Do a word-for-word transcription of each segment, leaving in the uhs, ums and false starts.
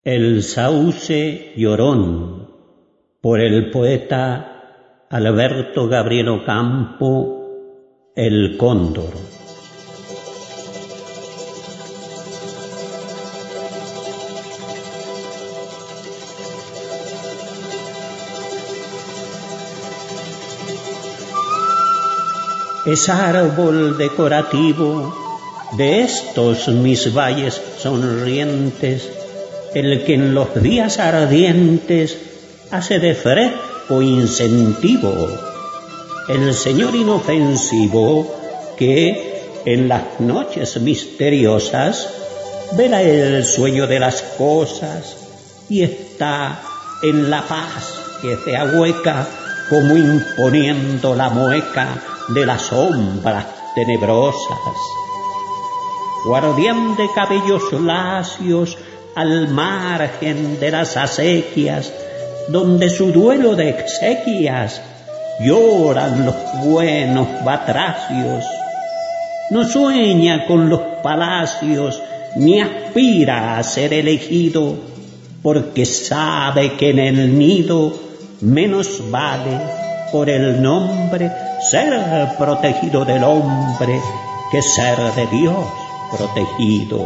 El sauce llorón, por el poeta Alberto Gabriel Ocampo, El cóndor. Es árbol decorativo de estos mis valles sonrientes, el que en los días ardientes hace de fresco incentivo, el señor inofensivo que en las noches misteriosas vela el sueño de las cosas y está en la paz que se ahueca como imponiendo la mueca de las sombras tenebrosas. Guardián de cabellos lacios al margen de las acequias, donde su duelo de exequias lloran los buenos batracios. No sueña con los palacios, ni aspira a ser elegido, porque sabe que en el nido menos vale por el nombre ser protegido del hombre que ser de Dios protegido.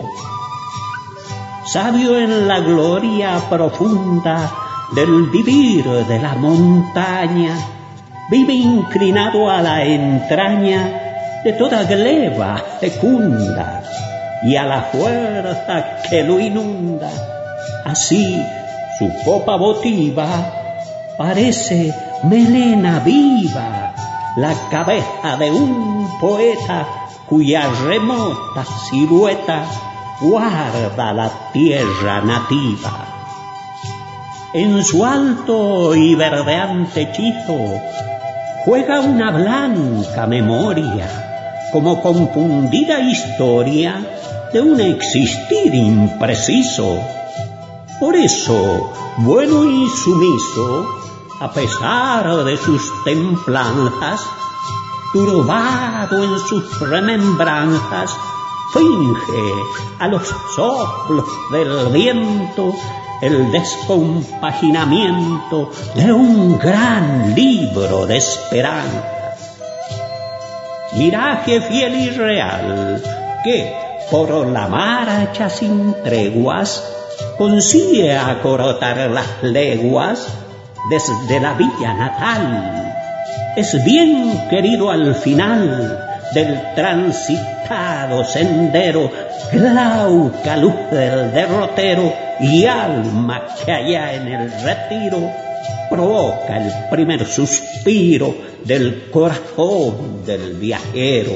Sabio en la gloria profunda del vivir de la montaña, vive inclinado a la entraña de toda gleba fecunda y a la fuerza que lo inunda. Así su copa votiva parece melena viva, la cabeza de un poeta cuya remota silueta guarda la tierra nativa. En su alto y verdeante hechizo juega una blanca memoria, como confundida historia de un existir impreciso. Por eso, bueno y sumiso, a pesar de sus templanzas, turbado en sus remembranzas, finge a los soplos del viento el descompaginamiento de un gran libro de esperanzas. Miraje fiel y real que, por la marcha sin treguas, consigue acortar las leguas desde la villa natal. Es bien querido al final del transitado sendero, glauca luz del derrotero y alma que allá en el retiro provoca el primer suspiro del corazón del viajero.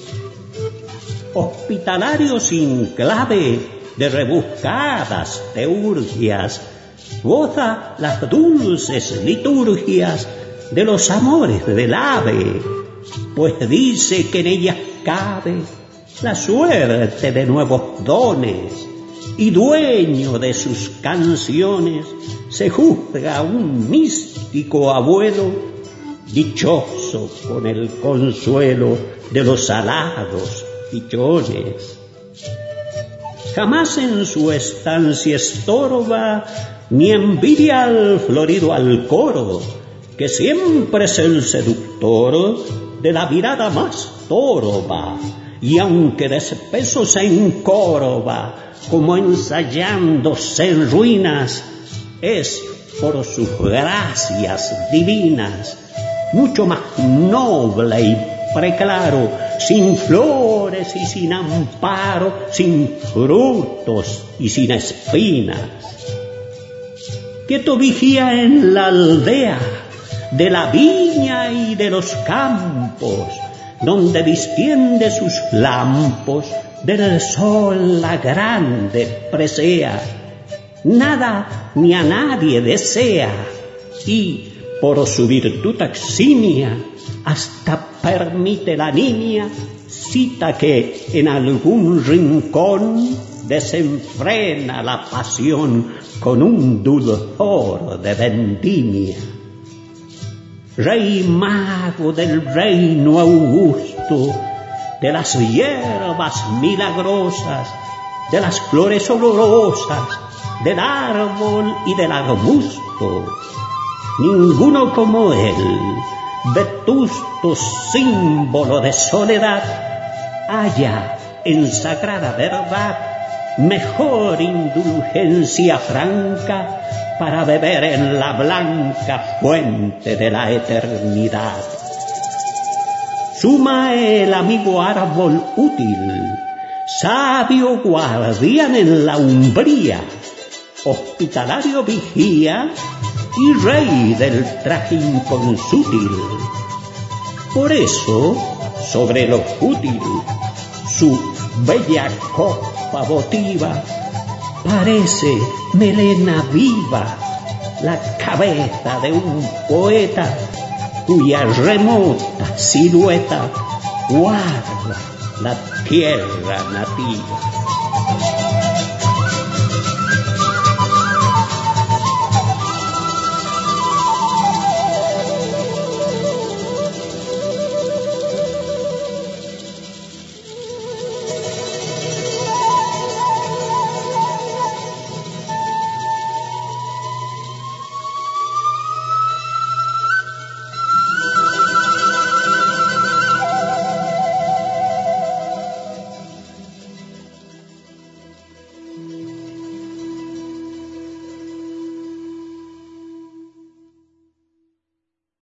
Hospitalario sin clave de rebuscadas teurgias, goza las dulces liturgias de los amores del ave, pues dice que en ellas cabe la suerte de nuevos dones, y dueño de sus canciones se juzga un místico abuelo, dichoso con el consuelo de los alados pichones. Jamás en su estancia estorba, ni envidia al florido alcoro, que siempre es el seductor de la mirada más torva, y aunque de espeso se encorva, como ensayándose en ruinas, es por sus gracias divinas mucho más noble y preclaro, sin flores y sin amparo, sin frutos y sin espinas. Quieto vigía en la aldea de la viña y de los campos, donde distiende sus lampos del sol la grande presea. Nada ni a nadie desea, y por su virtud eximia hasta permite la niña cita que en algún rincón desenfrena la pasión con un dulzor de vendimia. Rey mago del reino augusto, de las hierbas milagrosas, de las flores olorosas, del árbol y del arbusto. Ninguno como él, vetusto símbolo de soledad, halla en sagrada verdad mejor indulgencia franca para beber en la blanca fuente de la eternidad. Suma el amigo árbol útil, sabio guardián en la umbría, hospitalario vigía y rey del traje inconsútil. Por eso, sobre lo fútil, su bella copa votiva parece melena viva, la cabeza de un poeta cuya remota silueta guarda la tierra nativa.